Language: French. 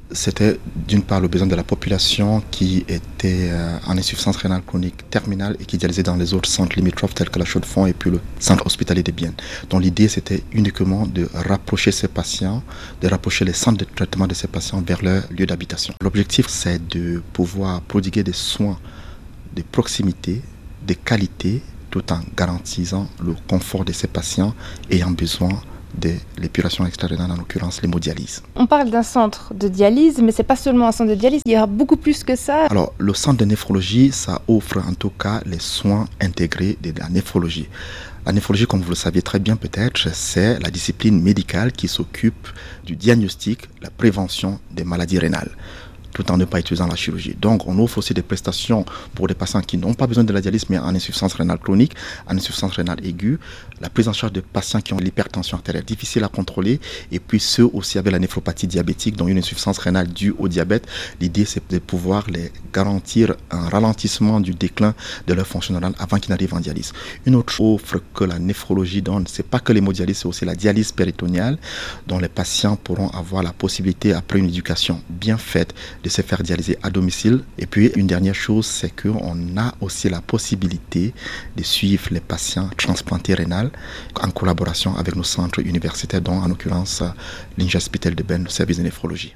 C'était d'une part le besoin de la population qui était en insuffisance rénale chronique terminale et qui dialysait dans les autres centres limitrophes tels que la Chaux-de-Fonds et puis le centre hospitalier de Bienne. Donc l'idée c'était uniquement de rapprocher ces patients, de rapprocher les centres de traitement de ces patients vers leur lieu d'habitation. L'objectif c'est de pouvoir prodiguer des soins de proximité, de qualité, tout en garantissant le confort de ces patients ayant besoin de l'épuration extra-rénale, en l'occurrence l'hémodialyse. On parle d'un centre de dialyse, mais ce n'est pas seulement un centre de dialyse, il y aura beaucoup plus que ça. Alors, le centre de néphrologie, ça offre en tout cas les soins intégrés de la néphrologie. La néphrologie, comme vous le saviez très bien peut-être, c'est la discipline médicale qui s'occupe du diagnostic, la prévention des maladies rénales, tout en ne pas utilisant la chirurgie. Donc, on offre aussi des prestations pour des patients qui n'ont pas besoin de la dialyse, mais en insuffisance rénale chronique, en insuffisance rénale aiguë, la prise en charge de patients qui ont l'hypertension artérielle difficile à contrôler, et puis ceux aussi avec la néphropathie diabétique, donc une insuffisance rénale due au diabète. L'idée, c'est de pouvoir les garantir un ralentissement du déclin de leur fonction rénale avant qu'ils n'arrivent en dialyse. Une autre offre que la néphrologie donne, c'est pas que l'hémodialyse, c'est aussi la dialyse péritonéale, dont les patients pourront avoir la possibilité, après une éducation bien faite, de se faire dialyser à domicile. Et puis une dernière chose, c'est qu'on a aussi la possibilité de suivre les patients transplantés rénales en collaboration avec nos centres universitaires, dont en l'occurrence l'INJA Hospital de Berne, le service de néphrologie.